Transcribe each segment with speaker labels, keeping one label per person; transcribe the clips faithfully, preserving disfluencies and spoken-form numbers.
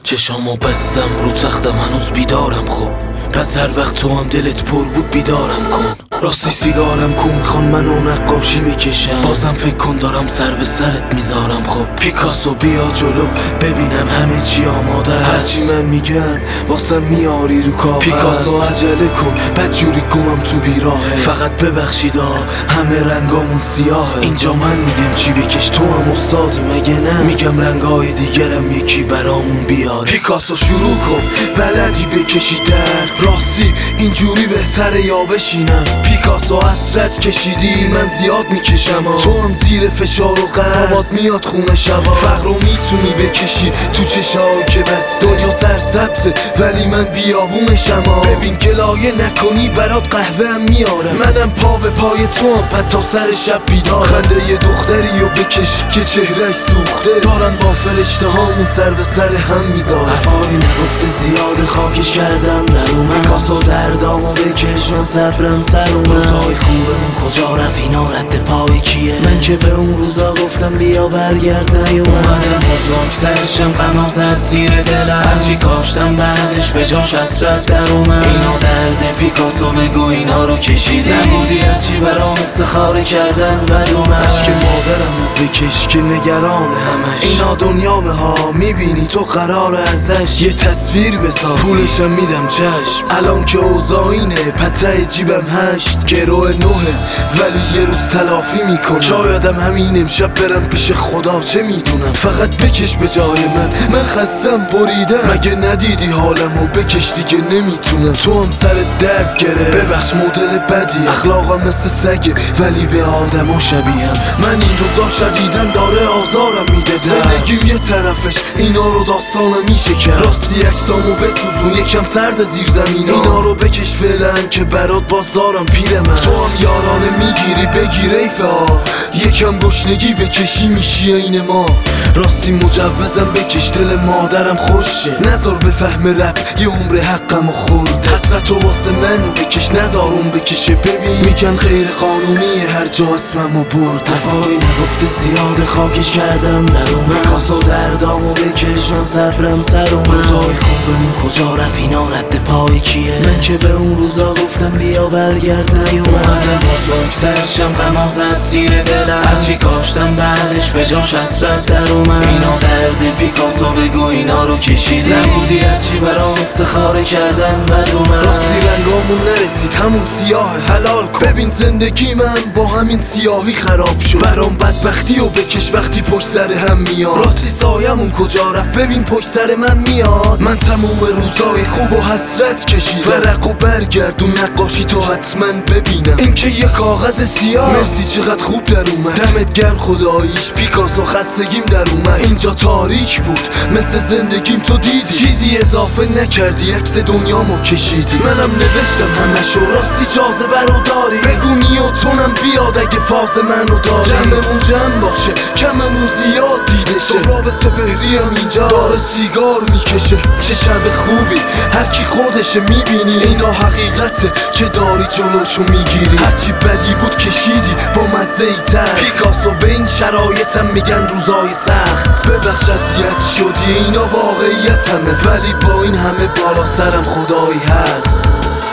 Speaker 1: چشامو بستم رو تختم هنوز بیدارم. خب پس هر وقت تو هم دلت پر بود بیدارم کن. راستی سیگارم کو میخوان منو نقاشی بکشم. بازم فکر کن دارم سر به سرت میذارم. خب پیکاسو بیا جلو ببینم همه چی آماده است. هرچی من میگم واسم میاری رو کاغذ. پیکاسو عجله کن بدجوری گمم تو بیراهه. فقط ببخشیدا همه رنگامون سیاهه. اینجا من میگم چی بکش تو هم استادی مگه نه؟ میگم رنگای دیگرم یکی برامون بیاره. پیکاسو شروع کن بلدی بکشی درد. راستی اینجوری بهتره یا بشینم؟ پیکاسو حسرت کشیدی من زیاد میکشم. تو هم زیر فشار و قربات میاد خونه شبا. فقر رو میتونی بکشی تو چشایی که بس دنیا سرسبزه ولی من بیابونشم. ببین گلایه نکنی برات قهوه هم میارم. منم پا به پای تو هم پد تا سر شب بیدارم. خنده یه دختری و بکش که چهرش سوخته. دارن با فرشته هامون سر به سر هم میذاره. افایی نگفته زیاد خاکش کردم در اومد. پیکاسو دردامو بکش من صبرم سر اومد. روزای خوبمون کجا رفت اینا رد پای کیه؟ من که به اون روزا گفتم بیا برگرد نیومد. اومدم بزرگ سرشم غمام زد زیر دلم. هرچی کاشتم بعدش به جاش حسرت در اومد. اینا درد پیکاسو بگو اینا رو کشیدی. نبودی هرچی برام استخاره کردن بد اومد. عشق مادرم رو بکش که نگران همش. اینا دنیامه ها میبینی تو قرار ازش یه تصویر بساز. پولشم میدم چشم الان که اوضاع اینه. پته جیبم هشت گروه نوه ولی یه روز تلافی میکنم. شایدم همین امشب برم پیش خدا چه میدونم. فقط بکش به جای من من خستم بریدم. مگه ندیدی حالمو بکش دیگه نمیتونم. تو هم سر درد گره ببخش مدل بدی. اخلاقم مثل سگه ولی به آدم و شبیهم. من این روزا شدیدن داره آزارم میده. زندگیم یه طرفش اینا رو داستانم میشه کرد. راستی اکسامو بسوزون یکم سرد زیر زمینا. اینا رو بکش فعلا که برات باز دارم پیر من. تو هم یارانه میگیری بگیر ایفا. یکم گشنگی بکشی میشی این ما. راستی مجوزم بکش دل مادرم خوشه. نذار به فهم رفت یه عمر حقم و خورد. حسرت و واسه من بکش نذار اون بکشه. ببین میگن غیر قانونیه هر جا اسممو برد. دفاعی نگفته زیاد خاکش کردم در اومد. پیکاسو دردامو بکش من صبرم سر اومد. روزای خوبمون کجا رفت اینا رد پای کیه؟ من که به اون روزا گفتم بیا برگرد نیومد. اومدم بزرگ سرشم غمام زد زیر دلم. هرچی کاشتم بعدش به جاش حسرت در اومد. اینا درد پیکاسو بگو اینا رو کشیدی. نبودی هرچی برام استخاره کردن بد اومد. راستی رنگامون نرسید همون سیاه حلال کن. ببین زندگی من با همین سیاهی خراب شد. برام بدبختی و بکش وقتی پشت سر هم میاد. راستی سایمون کجا رفت ببین پشت سر من میاد. من تموم روزای خوب و حسرت کشیدم. ورق و برگردون نقاشی تو حتما ببینم. این که یه کاغذ سیاه. مرسی چقدر خوب در اومد. دمت گرم خداییش پیکاسو خستگیم در اومد. اینجا تاریک بود مثل زندگیم تو دیدی. چیزی اضافه نکردی عکس دنیامو کشیدی. منم نوشتم همشو راستی جاذبه رو داری. بگو نیوتونم بیاد اگه فاز منو داری. جمعمون جمع باشه کممون زیاد دیده شه. سهراب سپهری هم اینجا داره سیگار میکشه. چه شب خوبی هرکی خودشه میبینی. اینا حقیقته که داری جلوشو میگیری. هرچی بدی بود کشیدی با مزه ای تر. پیکاسو به این شرایطم میگن روزای سخت. ببخش اذیت شدی اینا واقعیتمه. ولی با این همه بالا سرم خدایی هست.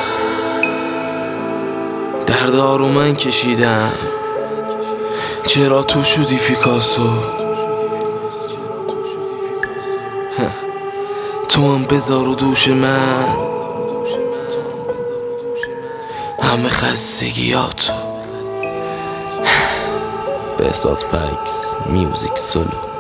Speaker 1: دردارو من کشیدم چرا تو شدی پیکاسو؟ تو هم بذار و دوش من همه خستگیاتو. بهزاد پکس میوزیک سولو.